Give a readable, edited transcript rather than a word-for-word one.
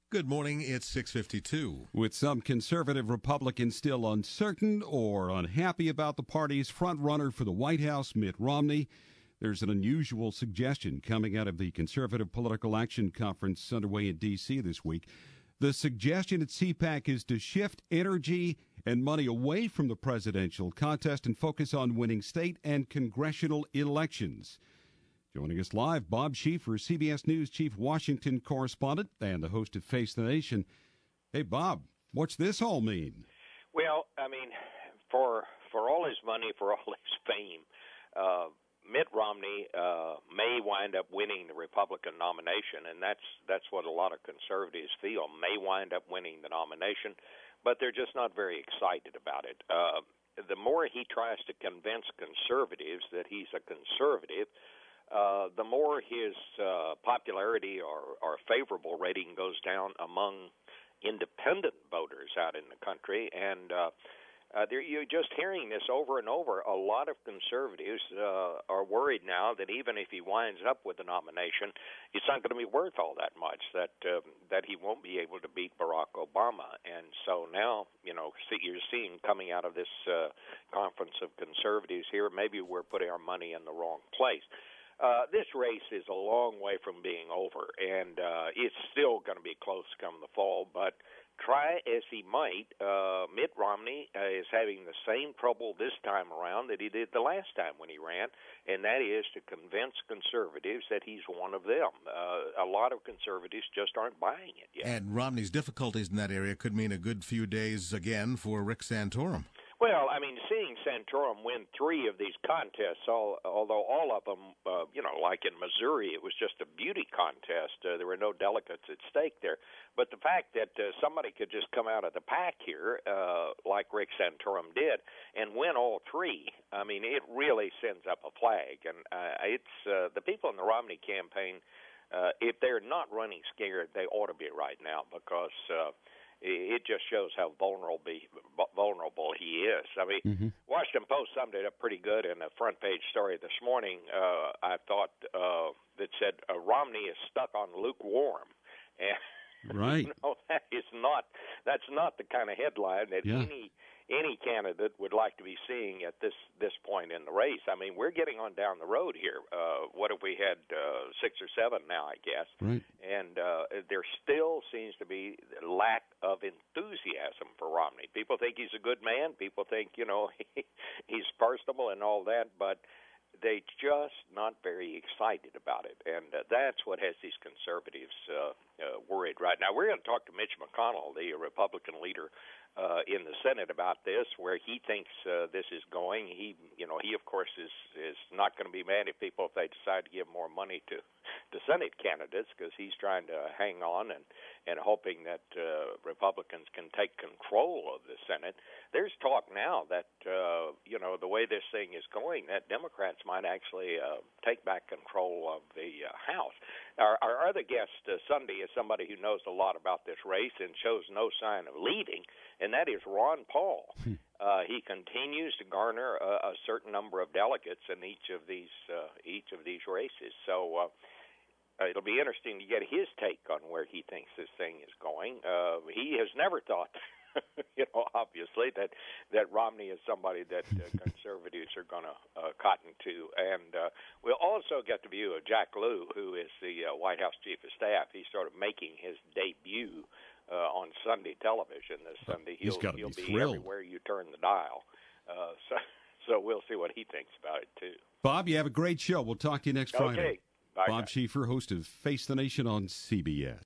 Good morning, it's 6:52. With some conservative Republicans still uncertain or unhappy about the party's frontrunner for the White House, Mitt Romney, there's an unusual suggestion coming out of the Conservative Political Action Conference underway in D.C. this week. The suggestion at CPAC is to shift energy and money away from the presidential contest and focus on winning state and congressional elections. Joining us live, Bob Schieffer, CBS News Chief Washington Correspondent and the host of Face the Nation. Hey, Bob, what's this all mean? Well, I mean, for all his money, for all his fame, Mitt Romney may wind up winning the Republican nomination, and that's what a lot of conservatives feel, may wind up winning the nomination, but they're just not very excited about it. The more he tries to convince conservatives that he's a conservative, the more his popularity or favorable rating goes down among independent voters out in the country. And you're just hearing this over and over. A lot of conservatives are worried now that even if he winds up with the nomination, it's not going to be worth all that much, that he won't be able to beat Barack Obama. And so now, you're seeing coming out of this conference of conservatives here, maybe we're putting our money in the wrong place. This race is a long way from being over, and it's still going to be close come the fall. But try as he might, Mitt Romney is having the same trouble this time around that he did the last time when he ran, and that is to convince conservatives that he's one of them. A lot of conservatives just aren't buying it yet. And Romney's difficulties in that area could mean a good few days again for Rick Santorum. Well, I mean, seeing Santorum win 3 of these contests, although all of them, like in Missouri, it was just a beauty contest. There were no delegates at stake there. But the fact that somebody could just come out of the pack here, like Rick Santorum did, and win all 3, I mean, it really sends up a flag. And it's the people in the Romney campaign, if they're not running scared, they ought to be right now, because it just shows how vulnerable he is. I mean, Washington Post summed it up pretty good in a front page story this morning, I thought, that said, Romney is stuck on lukewarm. And, right. That's not the kind of headline that any candidate would like to be seeing at this point in the race. I mean, we're getting on down the road here. What have we had, 6 or 7 now, I guess? Right. And there still seems to be lack of enthusiasm for Romney. People think he's a good man. People think, he's personable and all that, but they just not very excited about it. And that's what has these conservatives worried right now. We're going to talk to Mitch McConnell, the Republican leader in the Senate, about this, where he thinks this is going. He of course is not going to be mad at people if they decide to give more money to Senate candidates, because he's trying to hang on and hoping that Republicans can take control of the Senate. There's talk now that the way this thing is going, that Democrats might actually take back control of the House. Our other guest Sunday is somebody who knows a lot about this race and shows no sign of leading, and that is Ron Paul. He continues to garner a certain number of delegates in each of these races. So it'll be interesting to get his take on where he thinks this thing is going. He has never thought, obviously, that Romney is somebody that conservatives are going to cotton to. And we'll also get the view of Jack Lew, who is the White House Chief of Staff. He's sort of making his debut on Sunday television this Sunday. He'll be everywhere you turn the dial. So we'll see what he thinks about it, too. Bob, you have a great show. We'll talk to you next Friday. Okay. Bye, Bob Schieffer, host of Face the Nation on CBS.